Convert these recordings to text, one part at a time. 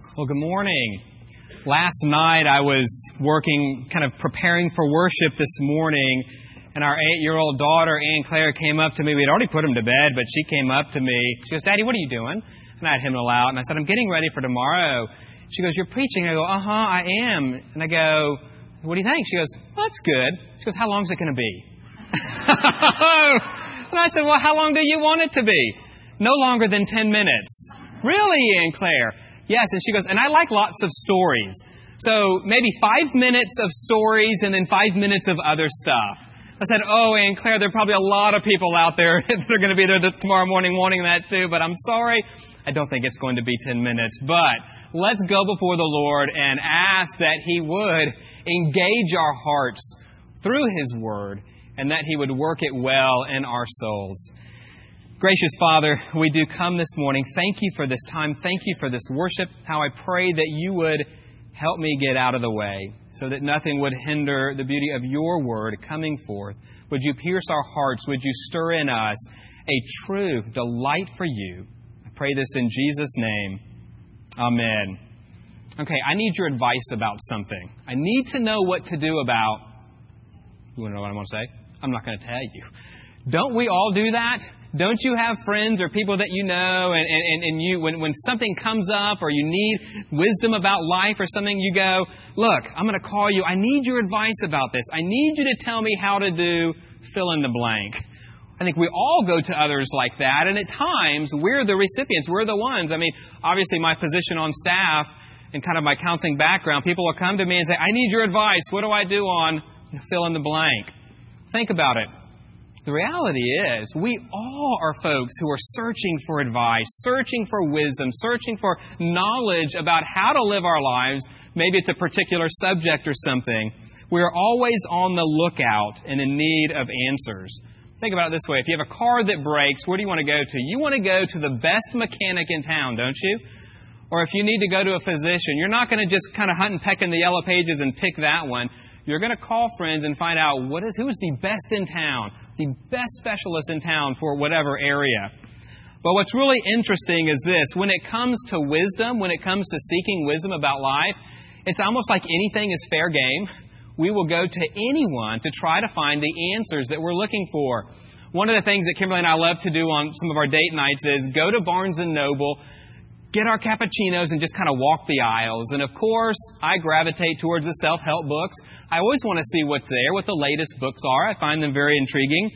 Well, good morning. Last night I was working, kind of preparing for worship this morning, and our 8-year-old daughter, Ann Claire, came up to me. We had already put him to bed, but she came up to me. She goes, "Daddy, what are you doing?" And I had him out, and I said, "I'm getting ready for tomorrow." She goes, "You're preaching?" I go, I am. And I go, "What do you think?" She goes, "Well, that's good." She goes, "How long is it going to be?" And I said, "Well, how long do you want it to be?" "No longer than 10 minutes. "Really, Ann Claire?" "Yes." And she goes, "And I like lots of stories. So maybe 5 minutes of stories and then 5 minutes of other stuff." I said, "Oh, Ann Claire, there are probably a lot of people out there that are going to be there tomorrow morning wanting that too, but I'm sorry. I don't think it's going to be 10 minutes. But let's go before the Lord and ask that He would engage our hearts through His Word and that He would work it well in our souls. Gracious Father, we do come this morning. Thank You for this time. Thank You for this worship. How I pray that You would help me get out of the way so that nothing would hinder the beauty of Your Word coming forth. Would You pierce our hearts? Would You stir in us a true delight for You? I pray this in Jesus' name. Amen. Okay, I need your advice about something. I need to know what to do about... You want to know what I want to say? I'm not going to tell you. Don't we all do that? Don't you have friends or people that you know and you, when something comes up or you need wisdom about life or something, you go, "Look, I'm going to call you. I need your advice about this. I need you to tell me how to do fill in the blank." I think we all go to others like that, and at times we're the recipients. We're the ones. I mean, obviously my position on staff and kind of my counseling background, people will come to me and say, "I need your advice. What do I do on fill in the blank?" Think about it. The reality is, we all are folks who are searching for advice, searching for wisdom, searching for knowledge about how to live our lives. Maybe it's a particular subject or something. We're always on the lookout and in need of answers. Think about it this way. If you have a car that breaks, where do you want to go to? You want to go to the best mechanic in town, don't you? Or if you need to go to a physician, you're not going to just kind of hunt and peck in the yellow pages and pick that one. You're going to call friends and find out who is the best in town, the best specialist in town for whatever area. But what's really interesting is this. When it comes to wisdom, when it comes to seeking wisdom about life, it's almost like anything is fair game. We will go to anyone to try to find the answers that we're looking for. One of the things that Kimberly and I love to do on some of our date nights is go to Barnes & Noble, get our cappuccinos, and just kind of walk the aisles. And of course, I gravitate towards the self-help books. I always want to see what's there, what the latest books are. I find them very intriguing.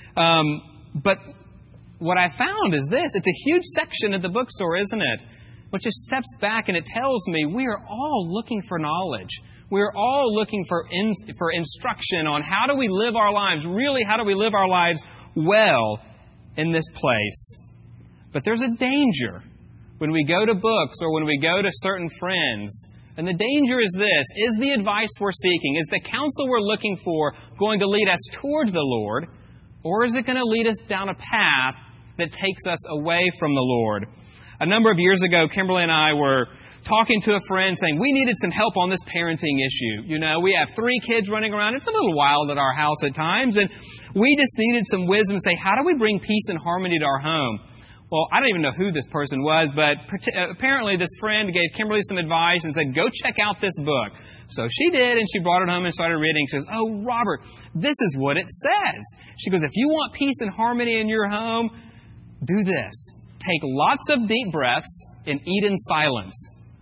But what I found is this. It's a huge section at the bookstore, isn't it? Which just steps back and it tells me we are all looking for knowledge. We're all looking for instruction on how do we live our lives, really how do we live our lives well in this place. But there's a danger when we go to books or when we go to certain friends. And the danger is this. Is the advice we're seeking, is the counsel we're looking for going to lead us towards the Lord? Or is it going to lead us down a path that takes us away from the Lord? A number of years ago, Kimberly and I were talking to a friend saying we needed some help on this parenting issue. You know, we have 3 kids running around. It's a little wild at our house at times. And we just needed some wisdom to say, how do we bring peace and harmony to our home? Well, I don't even know who this person was, but apparently this friend gave Kimberly some advice and said, "Go check out this book." So she did, and she brought it home and started reading. She says, "Oh, Robert, this is what it says." She goes, "If you want peace and harmony in your home, do this. Take lots of deep breaths and eat in silence."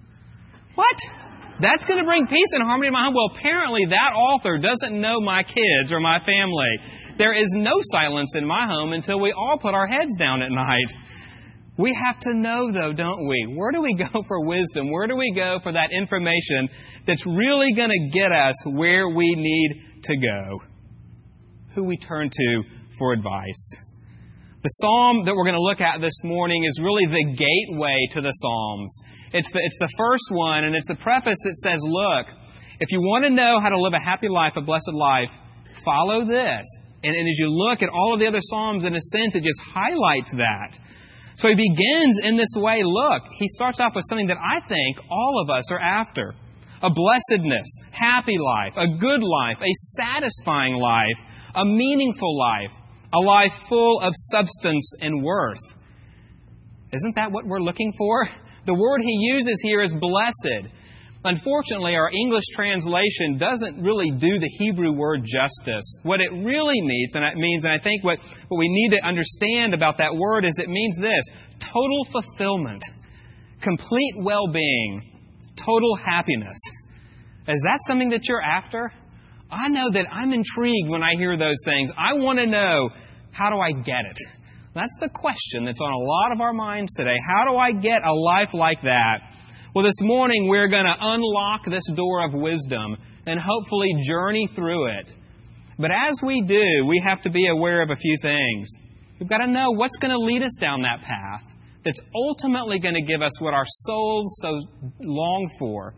What? That's going to bring peace and harmony to my home? Well, apparently that author doesn't know my kids or my family. There is no silence in my home until we all put our heads down at night. We have to know, though, don't we? Where do we go for wisdom? Where do we go for that information that's really going to get us where we need to go? Who we turn to for advice. The psalm that we're going to look at this morning is really the gateway to the Psalms. It's the first one, and it's the preface that says, look, if you want to know how to live a happy life, a blessed life, follow this. And as you look at all of the other Psalms, in a sense, it just highlights that. So he begins in this way. Look, he starts off with something that I think all of us are after. A blessedness, happy life, a good life, a satisfying life, a meaningful life, a life full of substance and worth. Isn't that what we're looking for? The word he uses here is blessed. Unfortunately, our English translation doesn't really do the Hebrew word justice. What it really means, and I think what we need to understand about that word is it means this: total fulfillment, complete well-being, total happiness. Is that something that you're after? I know that I'm intrigued when I hear those things. I want to know, how do I get it? That's the question that's on a lot of our minds today. How do I get a life like that? Well, this morning we're going to unlock this door of wisdom and hopefully journey through it. But as we do, we have to be aware of a few things. We've got to know what's going to lead us down that path that's ultimately going to give us what our souls so long for,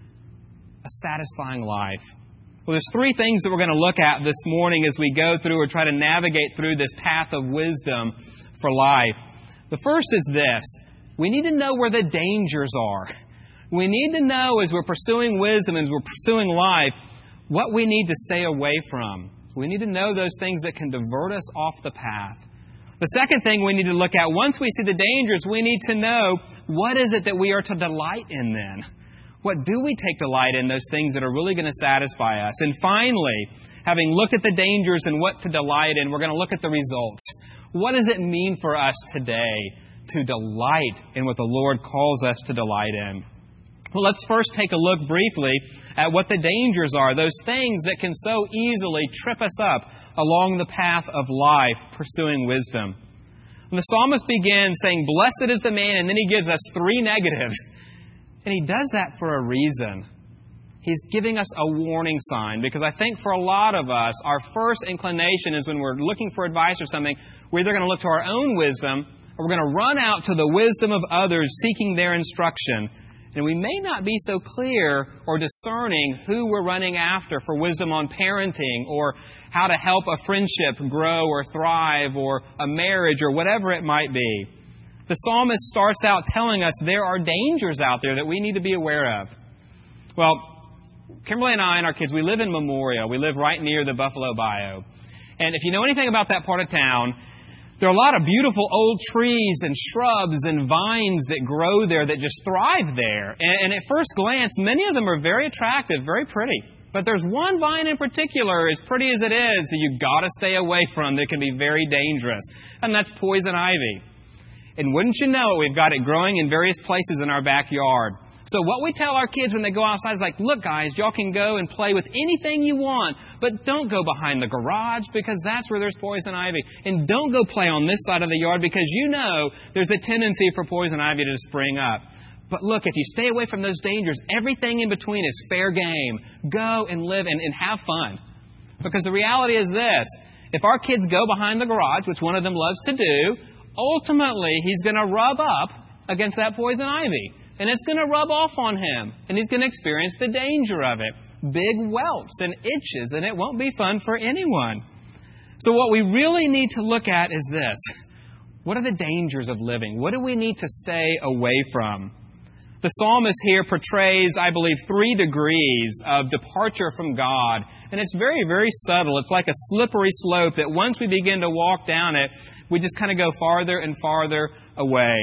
a satisfying life. Well, there's three things that we're going to look at this morning as we go through or try to navigate through this path of wisdom for life. The first is this: we need to know where the dangers are. We need to know as we're pursuing wisdom, as we're pursuing life, what we need to stay away from. We need to know those things that can divert us off the path. The second thing we need to look at, once we see the dangers, we need to know what is it that we are to delight in then. What do we take delight in, those things that are really going to satisfy us? And finally, having looked at the dangers and what to delight in, we're going to look at the results. What does it mean for us today to delight in what the Lord calls us to delight in? Well, let's first take a look briefly at what the dangers are, those things that can so easily trip us up along the path of life pursuing wisdom. And the psalmist begins saying, "Blessed is the man," and then he gives us three negatives. And he does that for a reason. He's giving us a warning sign, because I think for a lot of us, our first inclination is when we're looking for advice or something, we're either going to look to our own wisdom or we're going to run out to the wisdom of others seeking their instruction. And we may not be so clear or discerning who we're running after for wisdom on parenting or how to help a friendship grow or thrive or a marriage or whatever it might be. The psalmist starts out telling us there are dangers out there that we need to be aware of. Well, Kimberly and I and our kids, we live in Memorial. We live right near the Buffalo Bayou. And if you know anything about that part of town, there are a lot of beautiful old trees and shrubs and vines that grow there that just thrive there. And at first glance, many of them are very attractive, very pretty. But there's one vine in particular, as pretty as it is, that you've got to stay away from that can be very dangerous. And that's poison ivy. And wouldn't you know it, we've got it growing in various places in our backyard. So what we tell our kids when they go outside is like, look guys, y'all can go and play with anything you want, but don't go behind the garage because that's where there's poison ivy. And don't go play on this side of the yard because you know there's a tendency for poison ivy to spring up. But look, if you stay away from those dangers, everything in between is fair game. Go and live and have fun. Because the reality is this: if our kids go behind the garage, which one of them loves to do, ultimately he's going to rub up against that poison ivy. And it's going to rub off on him. And he's going to experience the danger of it. Big welts and itches. And it won't be fun for anyone. So what we really need to look at is this: what are the dangers of living? What do we need to stay away from? The psalmist here portrays, I believe, 3 degrees of departure from God. And it's very, very subtle. It's like a slippery slope that once we begin to walk down it, we just kind of go farther and farther away.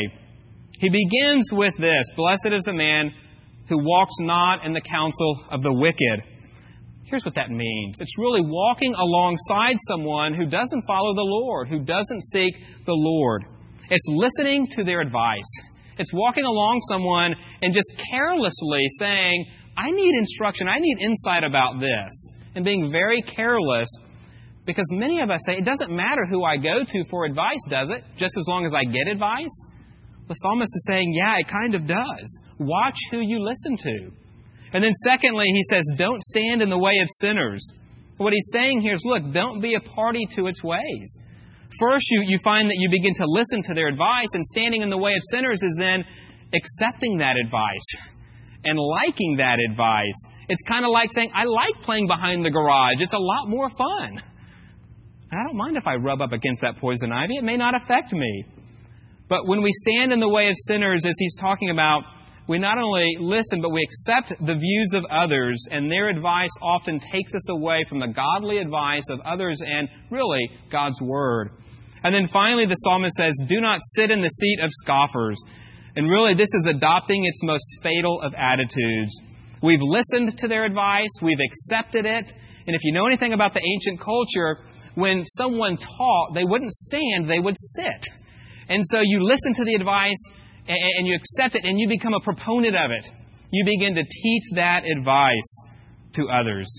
He begins with this: blessed is the man who walks not in the counsel of the wicked. Here's what that means. It's really walking alongside someone who doesn't follow the Lord, who doesn't seek the Lord. It's listening to their advice. It's walking along someone and just carelessly saying, I need instruction, I need insight about this. And being very careless, because many of us say, it doesn't matter who I go to for advice, does it? Just as long as I get advice? The psalmist is saying, yeah, it kind of does. Watch who you listen to. And then secondly, he says, don't stand in the way of sinners. What he's saying here is, look, don't be a party to its ways. First, you find that you begin to listen to their advice, and standing in the way of sinners is then accepting that advice and liking that advice. It's kind of like saying, I like playing behind the garage. It's a lot more fun. And I don't mind if I rub up against that poison ivy. It may not affect me. But when we stand in the way of sinners, as he's talking about, we not only listen, but we accept the views of others, and their advice often takes us away from the godly advice of others and really God's Word. And then finally, the psalmist says, do not sit in the seat of scoffers. And really, this is adopting its most fatal of attitudes. We've listened to their advice. We've accepted it. And if you know anything about the ancient culture, when someone taught, they wouldn't stand, they would sit. And so you listen to the advice and you accept it and you become a proponent of it. You begin to teach that advice to others.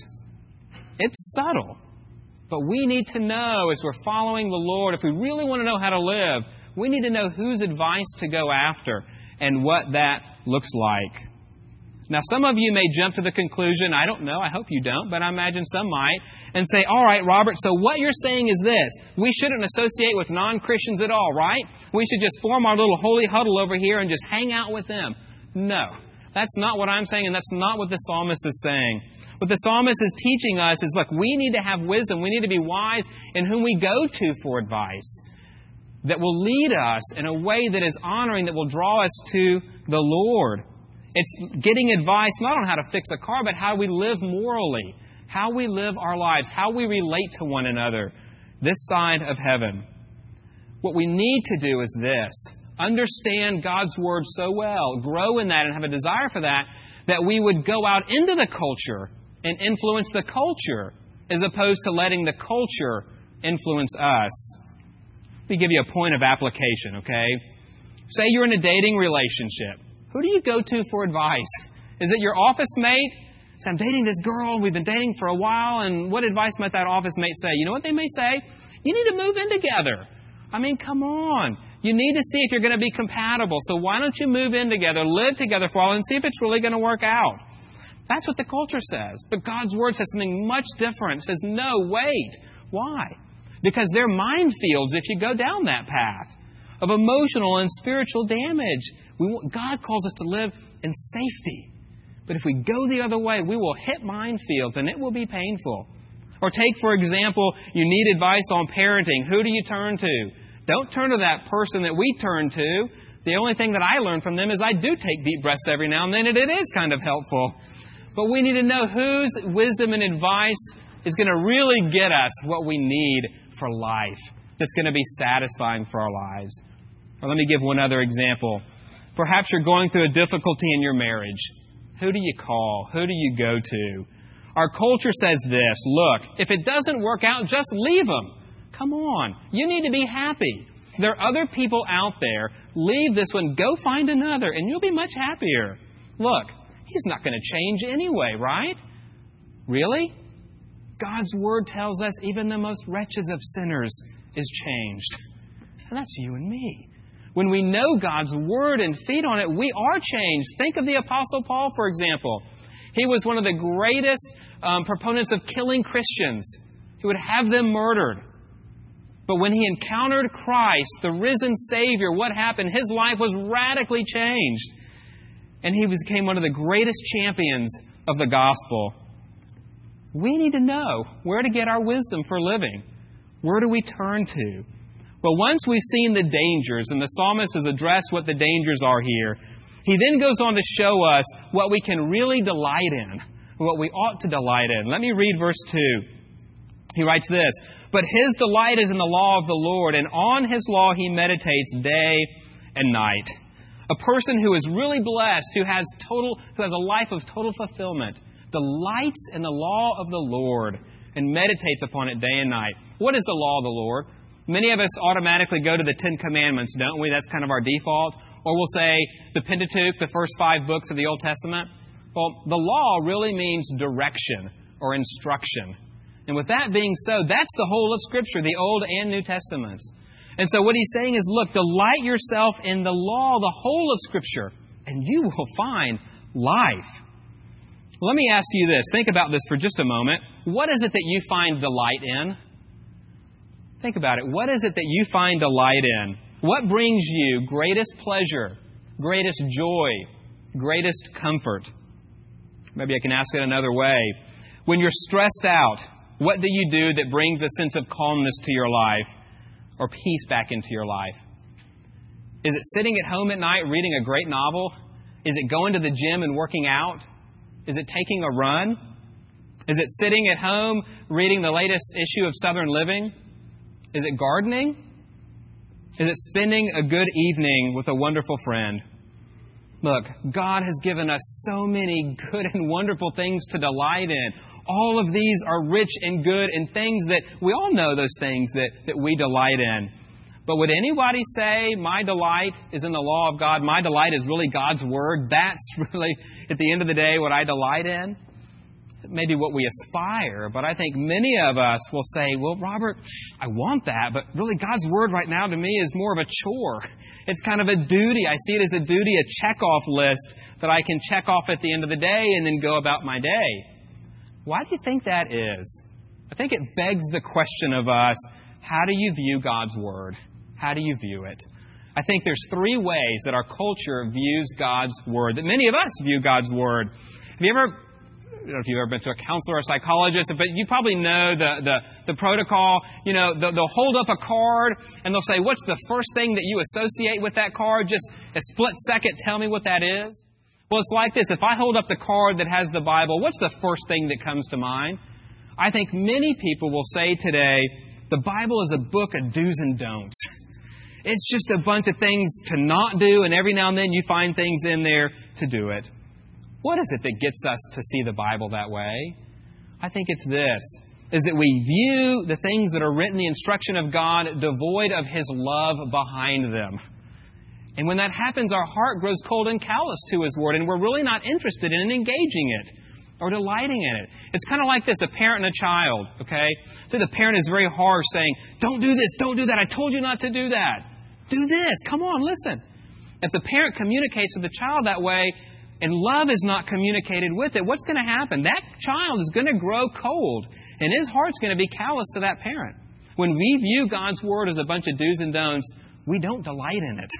It's subtle. But we need to know, as we're following the Lord, if we really want to know how to live, we need to know whose advice to go after and what that looks like. Now, some of you may jump to the conclusion, I don't know, I hope you don't, but I imagine some might, and say, all right, Robert, so what you're saying is this. We shouldn't associate with non-Christians at all, right? We should just form our little holy huddle over here and just hang out with them. No, that's not what I'm saying, and that's not what the psalmist is saying. What the psalmist is teaching us is, look, we need to have wisdom. We need to be wise in whom we go to for advice that will lead us in a way that is honoring, that will draw us to the Lord. It's getting advice not on how to fix a car, but how we live morally, how we live our lives, how we relate to one another this side of heaven. What we need to do is this: understand God's Word so well, grow in that and have a desire for that, that we would go out into the culture and influence the culture as opposed to letting the culture influence us. Let me give you a point of application, okay? Say you're in a dating relationship. Who do you go to for advice? Is it your office mate? Say, I'm dating this girl, and we've been dating for a while, and what advice might that office mate say? You know what they may say? You need to move in together. I mean, come on. You need to see if you're going to be compatible. So why don't you move in together, live together for a while, and see if it's really going to work out? That's what the culture says. But God's Word says something much different. It says, no, wait. Why? Because they're minefields if you go down that path of emotional and spiritual damage. God calls us to live in safety. But if we go the other way, we will hit minefields and it will be painful. Or take, for example, you need advice on parenting. Who do you turn to? Don't turn to that person that we turn to. The only thing that I learn from them is I do take deep breaths every now and then, and it is kind of helpful. But we need to know whose wisdom and advice is going to really get us what we need for life, that's going to be satisfying for our lives. Or let me give one other example. Perhaps you're going through a difficulty in your marriage. Who do you call? Who do you go to? Our culture says this: look, if it doesn't work out, just leave them. Come on. You need to be happy. There are other people out there. Leave this one. Go find another, and you'll be much happier. Look, he's not going to change anyway, right? Really? God's Word tells us even the most wretched of sinners is changed. And that's you and me. When we know God's Word and feed on it, we are changed. Think of the Apostle Paul, for example. He was one of the greatest proponents of killing Christians. He would have them murdered. But when he encountered Christ, the risen Savior, what happened? His life was radically changed. And he became one of the greatest champions of the gospel. We need to know where to get our wisdom for living. Where do we turn to? Well, once we've seen the dangers, and the psalmist has addressed what the dangers are here, he then goes on to show us what we can really delight in, what we ought to delight in. Let me read verse 2. He writes this: "But his delight is in the law of the Lord, and on his law he meditates day and night." A person who is really blessed, who has a life of total fulfillment, delights in the law of the Lord and meditates upon it day and night. What is the law of the Lord? Many of us automatically go to the Ten Commandments, don't we? That's kind of our default. Or we'll say the Pentateuch, the first 5 books of the Old Testament. Well, the law really means direction or instruction. And with that being so, that's the whole of Scripture, the Old and New Testaments. And so what he's saying is, look, delight yourself in the law, the whole of Scripture, and you will find life. Let me ask you this. Think about this for just a moment. What is it that you find delight in? Think about it. What is it that you find delight in? What brings you greatest pleasure, greatest joy, greatest comfort? Maybe I can ask it another way. When you're stressed out, what do you do that brings a sense of calmness to your life or peace back into your life? Is it sitting at home at night reading a great novel? Is it going to the gym and working out? Is it taking a run? Is it sitting at home reading the latest issue of Southern Living? Is it gardening? Is it spending a good evening with a wonderful friend? Look, God has given us so many good and wonderful things to delight in. All of these are rich and good and things that we all know those things that we delight in. But would anybody say my delight is in the law of God? My delight is really God's Word. That's really, at the end of the day, what I delight in? Maybe what we aspire, but I think many of us will say, well, Robert, I want that, but really God's Word right now to me is more of a chore. It's kind of a duty. I see it as a duty, a check-off list that I can check off at the end of the day and then go about my day. Why do you think that is? I think it begs the question of us, how do you view God's Word? How do you view it? I think there's three ways that our culture views God's Word, that many of us view God's Word. Have you ever... I don't know if you've ever been to a counselor or a psychologist, but you probably know the protocol. You know, they'll hold up a card and they'll say, what's the first thing that you associate with that card? Just a split second, tell me what that is. Well, it's like this. If I hold up the card that has the Bible, what's the first thing that comes to mind? I think many people will say today, the Bible is a book of do's and don'ts. It's just a bunch of things to not do, and every now and then you find things in there to do it. What is it that gets us to see the Bible that way? I think it's this, is that we view the things that are written, the instruction of God, devoid of His love behind them. And when that happens, our heart grows cold and callous to His Word, and we're really not interested in engaging it or delighting in it. It's kind of like this, a parent and a child, okay? So the parent is very harsh, saying, don't do this, don't do that, I told you not to do that. Do this, come on, listen. If the parent communicates with the child that way, and love is not communicated with it, what's going to happen? That child is going to grow cold, and his heart's going to be callous to that parent. When we view God's Word as a bunch of do's and don'ts, we don't delight in it.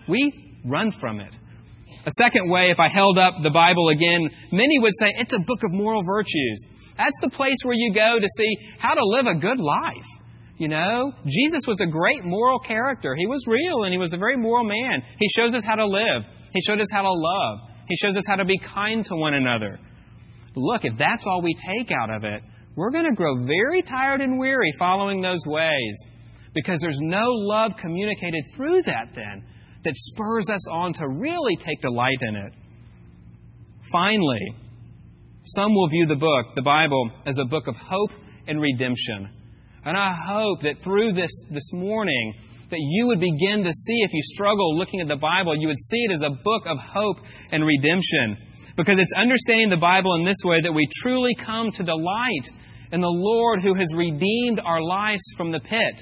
We run from it. A second way, if I held up the Bible again, many would say it's a book of moral virtues. That's the place where you go to see how to live a good life. You know, Jesus was a great moral character. He was real, and He was a very moral man. He shows us how to live. He showed us how to love. He shows us how to be kind to one another. Look, if that's all we take out of it, we're going to grow very tired and weary following those ways, because there's no love communicated through that then that spurs us on to really take delight in it. Finally, some will view the Bible, as a book of hope and redemption. And I hope that through this morning, that you would begin to see, if you struggle looking at the Bible, you would see it as a book of hope and redemption. Because it's understanding the Bible in this way that we truly come to delight in the Lord who has redeemed our lives from the pit.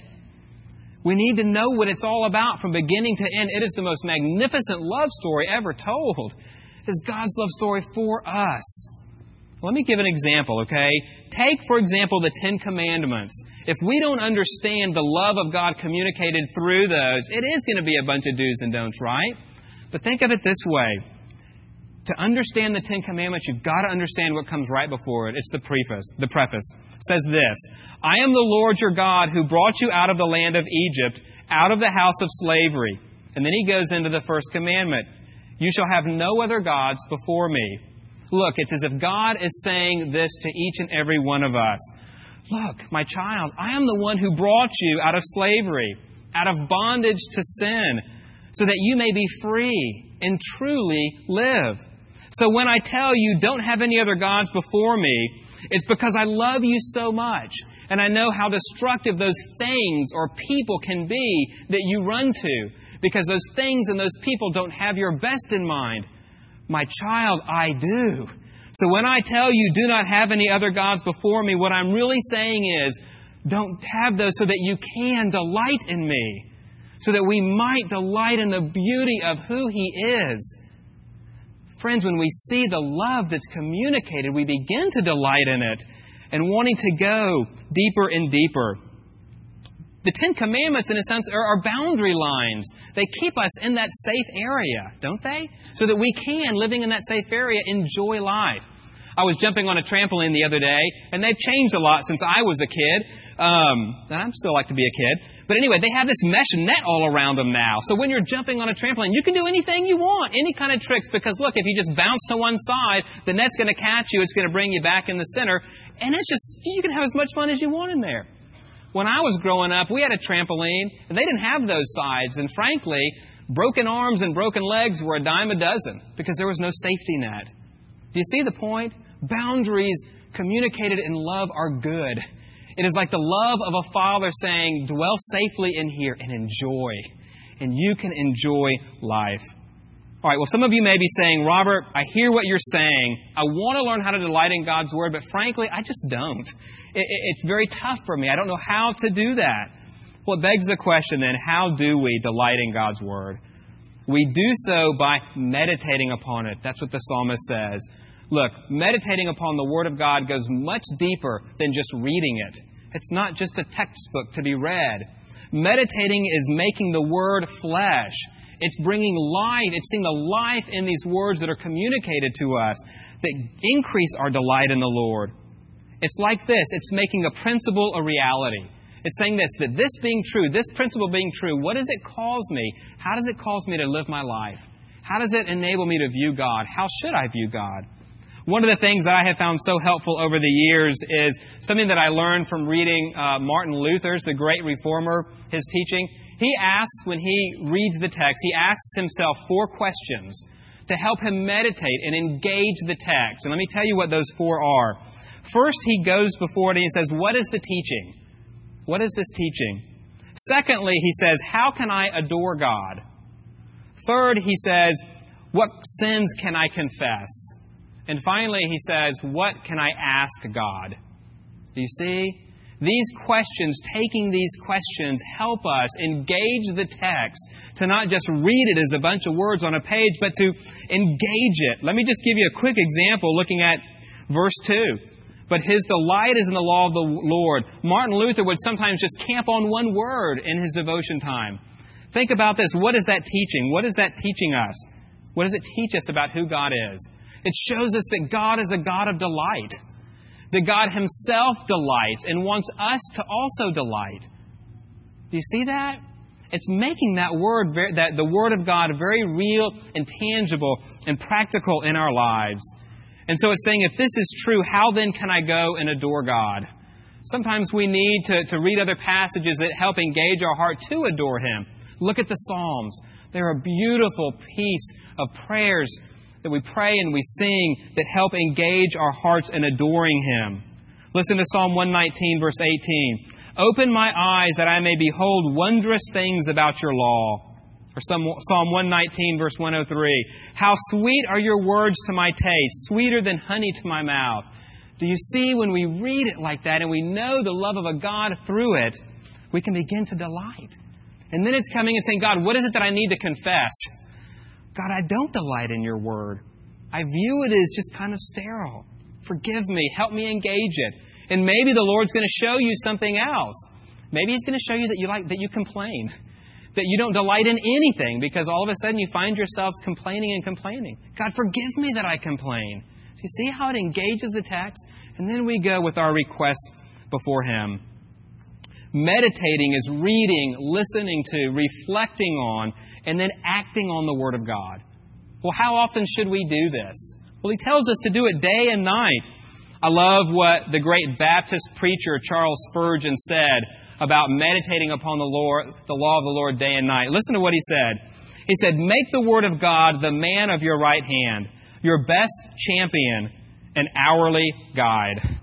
We need to know what it's all about from beginning to end. It is the most magnificent love story ever told. It's God's love story for us. Let me give an example, okay? Take, for example, the Ten Commandments. If we don't understand the love of God communicated through those, it is going to be a bunch of do's and don'ts, right? But think of it this way. To understand the Ten Commandments, you've got to understand what comes right before it. It's the preface. The preface says this: I am the Lord your God who brought you out of the land of Egypt, out of the house of slavery. And then He goes into the first commandment. You shall have no other gods before me. Look, it's as if God is saying this to each and every one of us. Look, my child, I am the one who brought you out of slavery, out of bondage to sin, so that you may be free and truly live. So when I tell you, don't have any other gods before me, it's because I love you so much. And I know how destructive those things or people can be that you run to, because those things and those people don't have your best in mind. My child, I do. So when I tell you, do not have any other gods before me, what I'm really saying is, don't have those so that you can delight in me, so that we might delight in the beauty of who He is. Friends, when we see the love that's communicated, we begin to delight in it and wanting to go deeper and deeper. The Ten Commandments, in a sense, are boundary lines. They keep us in that safe area, don't they? So that we can, living in that safe area, enjoy life. I was jumping on a trampoline the other day, and they've changed a lot since I was a kid. And I still like to be a kid. But anyway, they have this mesh net all around them now. So when you're jumping on a trampoline, you can do anything you want, any kind of tricks. Because look, if you just bounce to one side, the net's going to catch you. It's going to bring you back in the center. And it's just, you can have as much fun as you want in there. When I was growing up, we had a trampoline, and they didn't have those sides. And frankly, Broken arms and broken legs were a dime a dozen because there was no safety net. Do you see the point? Boundaries communicated in love are good. It is like the love of a father saying, dwell safely in here and enjoy. And you can enjoy life. All right, well, some of you may be saying, Robert, I hear what you're saying. I want to learn how to delight in God's Word, but frankly, I just don't. It's very tough for me. I don't know how to do that. Well, it begs the question then, how do we delight in God's Word? We do so by meditating upon it. That's what the psalmist says. Look, meditating upon the Word of God goes much deeper than just reading it. It's not just a textbook to be read. Meditating is making the Word flesh. It's bringing life. It's seeing the life in these words that are communicated to us that increase our delight in the Lord. It's like this. It's making a principle a reality. It's saying this, that this being true, this principle being true, what does it cause me? How does it cause me to live my life? How does it enable me to view God? How should I view God? One of the things that I have found so helpful over the years is something that I learned from reading Martin Luther's, the great reformer, his teaching. He asks, when he reads the text, he asks himself 4 questions to help him meditate and engage the text. And let me tell you what those 4 are. First, he goes before it and he says, what is the teaching? What is this teaching? Secondly, he says, how can I adore God? Third, he says, what sins can I confess? And finally, he says, what can I ask God? Do you see? These questions, taking these questions, help us engage the text, to not just read it as a bunch of words on a page, but to engage it. Let me just give you a quick example looking at verse 2. But his delight is in the law of the Lord. Martin Luther would sometimes just camp on one word in his devotion time. Think about this. What is that teaching? What is that teaching us? What does it teach us about who God is? It shows us that God is a God of delight. That God Himself delights and wants us to also delight. Do you see that? It's making that word, that the Word of God, very real and tangible and practical in our lives. And so it's saying, if this is true, how then can I go and adore God? Sometimes we need to read other passages that help engage our heart to adore Him. Look at the Psalms. They're a beautiful piece of prayers that we pray and we sing that help engage our hearts in adoring Him. Listen to Psalm 119, verse 18. Open my eyes that I may behold wondrous things about your law. Or Psalm 119, verse 103. How sweet are your words to my taste, sweeter than honey to my mouth. Do you see, when we read it like that and we know the love of a God through it, we can begin to delight. And then it's coming and saying, God, what is it that I need to confess? God, I don't delight in your word. I view it as just kind of sterile. Forgive me. Help me engage it. And maybe the Lord's going to show you something else. Maybe He's going to show you that you complain. That you don't delight in anything because all of a sudden you find yourselves complaining and complaining. God, forgive me that I complain. So you see how it engages the text? And then we go with our requests before Him. Meditating is reading, listening to, reflecting on, and then acting on the Word of God. Well, how often should we do this? Well, He tells us to do it day and night. I love what the great Baptist preacher Charles Spurgeon said about meditating upon the law of the Lord day and night. Listen to what he said. He said, make the Word of God the man of your right hand, your best champion and hourly guide.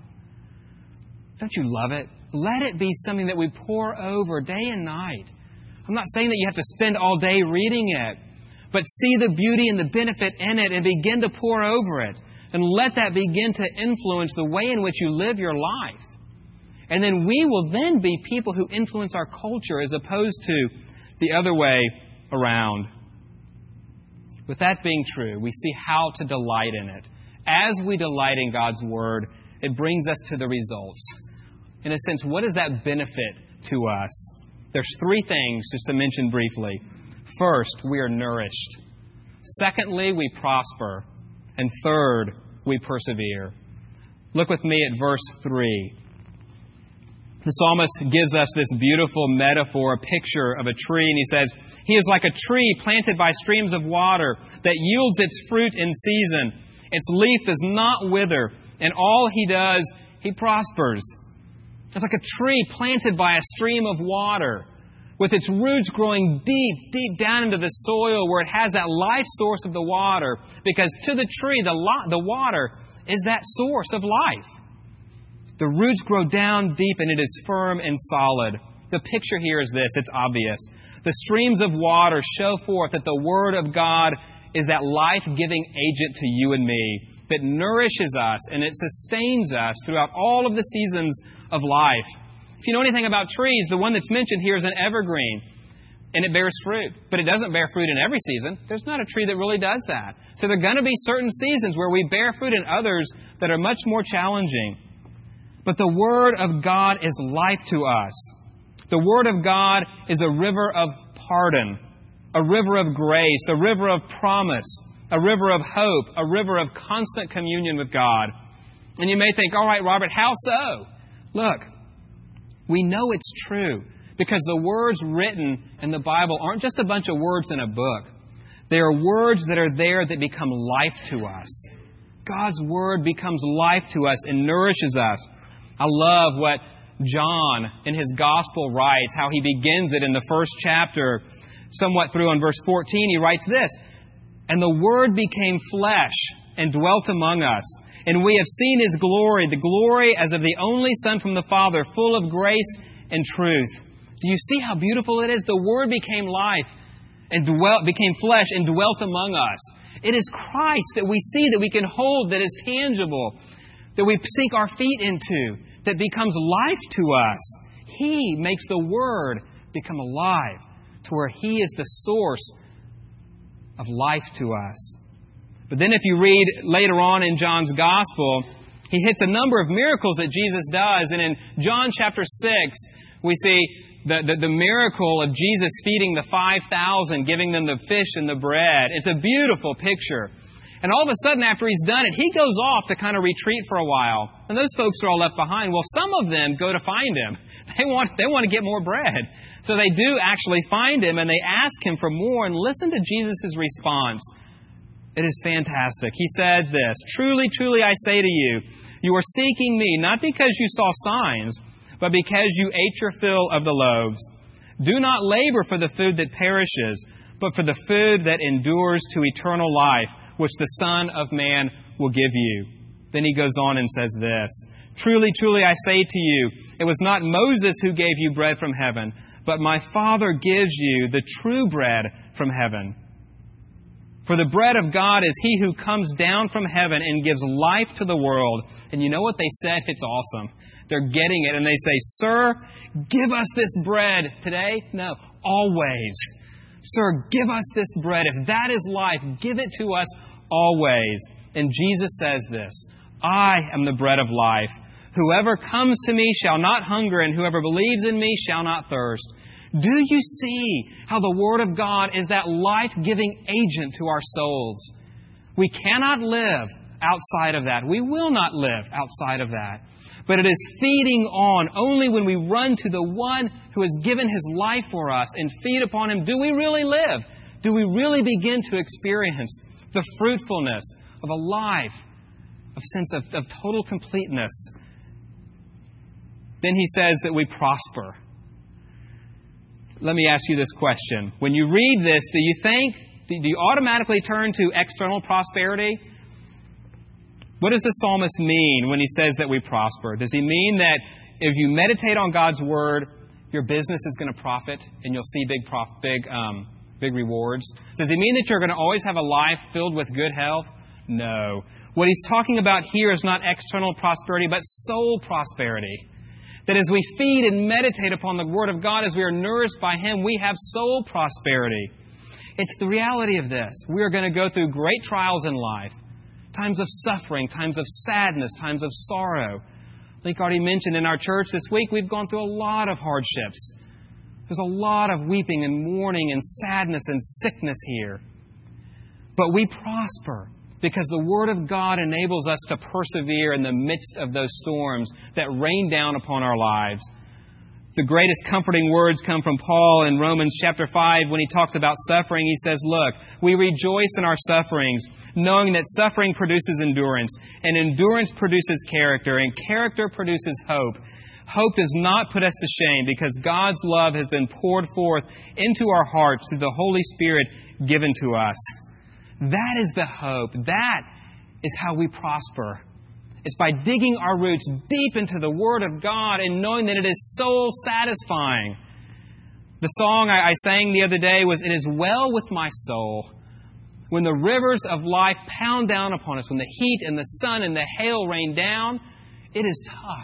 Don't you love it? Let it be something that we pore over day and night. I'm not saying that you have to spend all day reading it, but see the beauty and the benefit in it and begin to pore over it. And let that begin to influence the way in which you live your life. And then we will then be people who influence our culture as opposed to the other way around. With that being true, we see how to delight in it. As we delight in God's Word, it brings us to the results. In a sense, what does that benefit to us? There's 3 things just to mention briefly. First, we are nourished. Secondly, we prosper. And third, we persevere. Look with me at verse 3. The psalmist gives us this beautiful metaphor, a picture of a tree, and he says, He is like a tree planted by streams of water that yields its fruit in season. Its leaf does not wither, and all he does, he prospers. It's like a tree planted by a stream of water. with its roots growing deep, deep down into the soil where it has that life source of the water, because to the tree, the water is that source of life. The roots grow down deep and it is firm and solid. The picture here is this. It's obvious. The streams of water show forth that the Word of God is that life-giving agent to you and me that nourishes us and it sustains us throughout all of the seasons of life. If you know anything about trees, the one that's mentioned here is an evergreen, and it bears fruit. But it doesn't bear fruit in every season. There's not a tree that really does that. So there are going to be certain seasons where we bear fruit and others that are much more challenging. But the Word of God is life to us. The Word of God is a river of pardon, a river of grace, a river of promise, a river of hope, a river of constant communion with God. And you may think, all right, Robert, how so? Look, we know it's true because the words written in the Bible aren't just a bunch of words in a book. They are words that are there that become life to us. God's Word becomes life to us and nourishes us. I love what John in his Gospel writes, how he begins it in the first chapter, somewhat through on verse 14. He writes this, "And the Word became flesh and dwelt among us. And we have seen His glory, the glory as of the only Son from the Father, full of grace and truth." Do you see how beautiful it is? The Word became life and became flesh and dwelt among us. It is Christ that we see, that we can hold, that is tangible, that we sink our feet into, that becomes life to us. He makes the Word become alive to where He is the source of life to us. But then if you read later on in John's Gospel, he hits a number of miracles that Jesus does. And in John chapter 6, we see the miracle of Jesus feeding the 5,000, giving them the fish and the bread. It's a beautiful picture. And all of a sudden, after He's done it, He goes off to kind of retreat for a while. And those folks are all left behind. Well, some of them go to find Him. They want to get more bread. So they do actually find Him, and they ask Him for more. And listen to Jesus' response. It is fantastic. He says this, "Truly, truly, I say to you, you are seeking Me, not because you saw signs, but because you ate your fill of the loaves. Do not labor for the food that perishes, but for the food that endures to eternal life, which the Son of Man will give you." Then He goes on and says this, "Truly, truly, I say to you, it was not Moses who gave you bread from heaven, but My Father gives you the true bread from heaven. For the bread of God is He who comes down from heaven and gives life to the world." And you know what they said? It's awesome. They're getting it, and they say, "Sir, give us this bread today." No, always. "Sir, give us this bread. If that is life, give it to us always." And Jesus says this, "I am the bread of life. Whoever comes to Me shall not hunger, and whoever believes in Me shall not thirst." Do you see how the Word of God is that life-giving agent to our souls? We cannot live outside of that. We will not live outside of that. But it is feeding on only when we run to the One who has given His life for us and feed upon Him. Do we really live? Do we really begin to experience the fruitfulness of a life, of sense of total completeness? Then He says that we prosper. Let me ask you this question. When you read this, do you automatically turn to external prosperity? What does the psalmist mean when he says that we prosper? Does he mean that if you meditate on God's Word, your business is going to profit and you'll see big rewards? Does he mean that you're going to always have a life filled with good health? No. What he's talking about here is not external prosperity, but soul prosperity. That as we feed and meditate upon the Word of God, as we are nourished by Him, we have soul prosperity. It's the reality of this. We are going to go through great trials in life. Times of suffering, times of sadness, times of sorrow. Like already mentioned in our church this week, we've gone through a lot of hardships. There's a lot of weeping and mourning and sadness and sickness here. But we prosper because the Word of God enables us to persevere in the midst of those storms that rain down upon our lives. The greatest comforting words come from Paul in Romans chapter 5 when he talks about suffering. He says, "Look, we rejoice in our sufferings, knowing that suffering produces endurance, and endurance produces character, and character produces hope. Hope does not put us to shame because God's love has been poured forth into our hearts through the Holy Spirit given to us. That is the hope. That is how we prosper. It's by digging our roots deep into the Word of God and knowing that it is soul satisfying. The song I sang the other day was, "It is well with my soul." When the rivers of life pound down upon us, when the heat and the sun and the hail rain down, it is tough.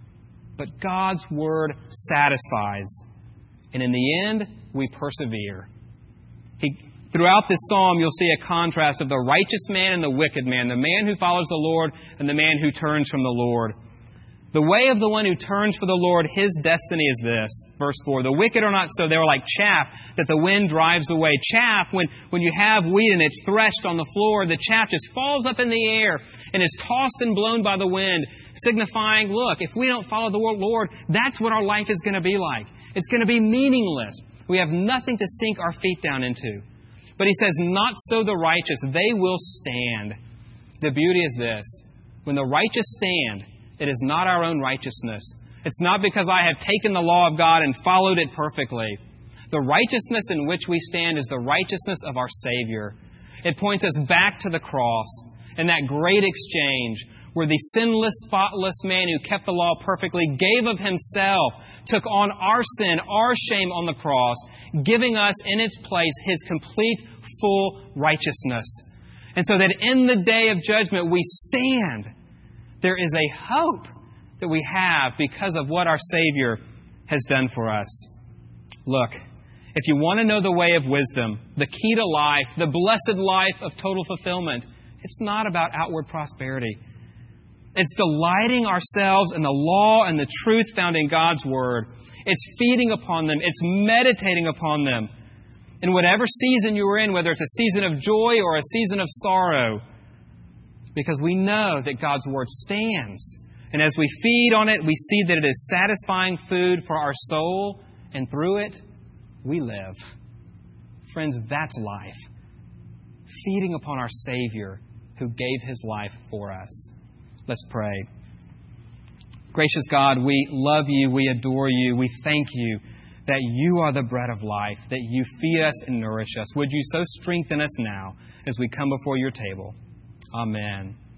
But God's Word satisfies. And in the end, we persevere. Throughout this psalm, you'll see a contrast of the righteous man and the wicked man, the man who follows the Lord and the man who turns from the Lord. The way of the one who turns for the Lord, his destiny is this. Verse 4, the wicked are not so. They are like chaff that the wind drives away. Chaff, when you have wheat and it's threshed on the floor, the chaff just falls up in the air and is tossed and blown by the wind, signifying, look, if we don't follow the Lord, that's what our life is going to be like. It's going to be meaningless. We have nothing to sink our feet down into. But he says, not so the righteous. They will stand. The beauty is this. When the righteous stand, it is not our own righteousness. It's not because I have taken the law of God and followed it perfectly. The righteousness in which we stand is the righteousness of our Savior. It points us back to the cross and that great exchange where the sinless, spotless man who kept the law perfectly gave of himself, took on our sin, our shame on the cross, giving us in its place His complete, full righteousness. And so that in the day of judgment we stand. There is a hope that we have because of what our Savior has done for us. Look, if you want to know the way of wisdom, the key to life, the blessed life of total fulfillment, it's not about outward prosperity. It's delighting ourselves in the law and the truth found in God's Word. It's feeding upon them. It's meditating upon them. In whatever season you are in, whether it's a season of joy or a season of sorrow, because we know that God's Word stands. And as we feed on it, we see that it is satisfying food for our soul, and through it, we live. Friends, that's life. Feeding upon our Savior who gave His life for us. Let's pray. Gracious God, we love You, we adore You, we thank You that You are the bread of life, that You feed us and nourish us. Would You so strengthen us now as we come before Your table. Amen.